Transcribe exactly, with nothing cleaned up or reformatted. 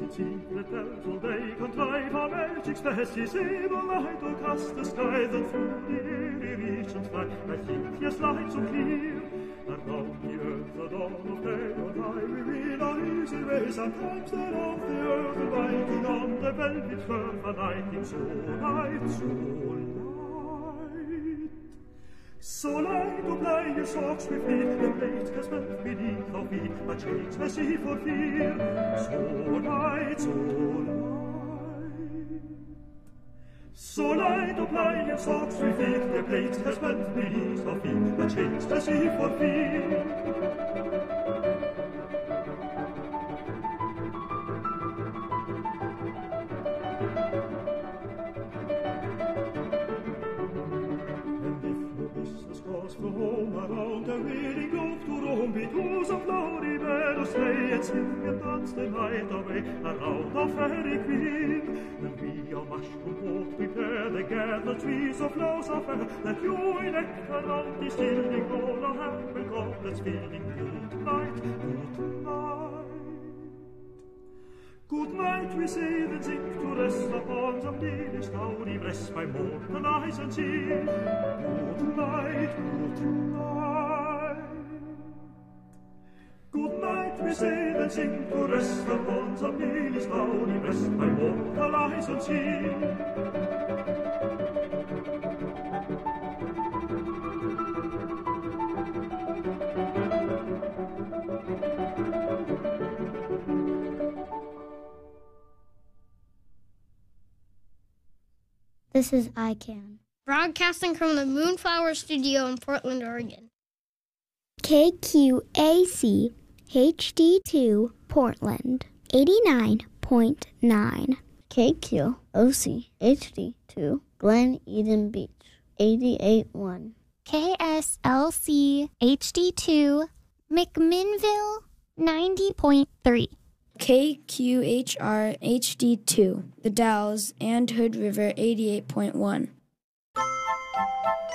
secret bells all they contrive how magic spells his evil light will cast the skies and through the airy regions fly. I think yes, light so clear, and round the earth the dawn of day on high we win our easy way. Sometimes they're off the earth and lighting on the velvet turf, and lighting so light, so light. So light to play your socks with me, the plate has melt beneath our feet, a change I see for fear. So light, so light. So light to play your socks with me, the plate has melt beneath our feet, a change I see for fear. For home around the weary globe to roam, be to some flowery meadows lay, and sing and dance the night away around our fairy queen. Then we our mushroom boat prepare, the gathered trees of flowers are fair, that you in nectar round the stilling all our happy goblets filling. Good night, good night. Good night, we say, then sink to rest upon some lily starry breast by mortal eyes and see. Good night, good night. Good night, we say, then sink to rest upon some lily starry breast by mortal eyes and see. This is I CAN, broadcasting from the Moonflower Studio in Portland, Oregon. K Q A C H D two Portland, eighty-nine point nine. K Q O C H D two Glen Eden Beach, eighty-eight point one. K S L C H D two McMinnville, ninety point three. K Q H R H D two, The Dalles and Hood River, eighty-eight point one.